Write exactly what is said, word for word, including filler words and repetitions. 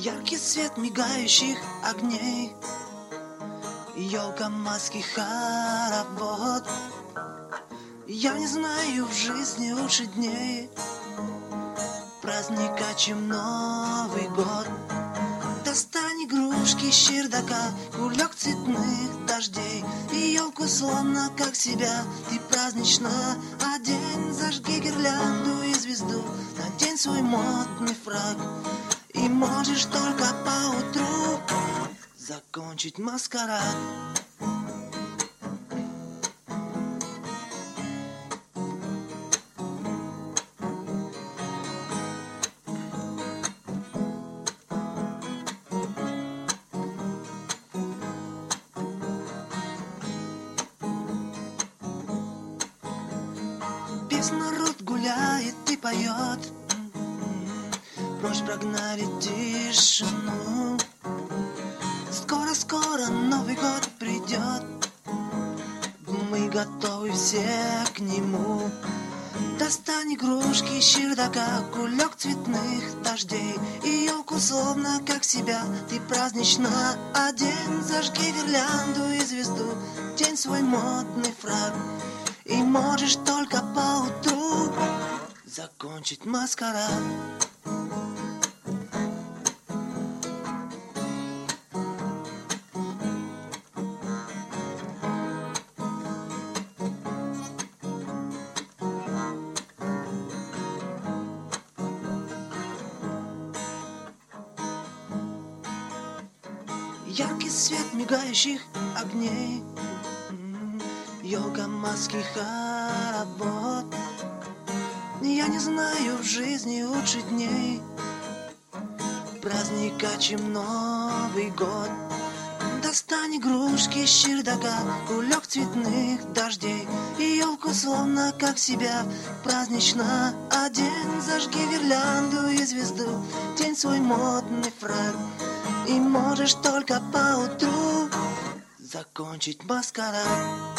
Яркий свет мигающих огней, елка, маски, хоровод. Я не знаю в жизни лучше дней праздника, чем Новый год. Достань игрушки с чердака, кулек цветных дождей и елку словно как себя ты празднично одень. Зажги гирлянду и звезду, надень свой модный фрак, и можешь только поутру закончить маскарад. Весь народ гуляет и поет, прочь прогнали тишину. Скоро-скоро Новый год придет, мы готовы все к нему. Достань игрушки с чердака, кулек цветных дождей и елку словно как себя ты празднично одень. Зажги гирлянду и звезду, день свой модный фрак, и можешь только поутру закончить маскарад. Яркий свет мигающих огней, елка, маски, хоровод. Я не знаю в жизни лучше дней праздника, чем Новый год. Достань игрушки с чердака, кулек цветных дождей и елку словно как себя празднично одень. Зажги гирлянду и звезду, день свой модный фрак, и можешь только поутру закончить маскарад.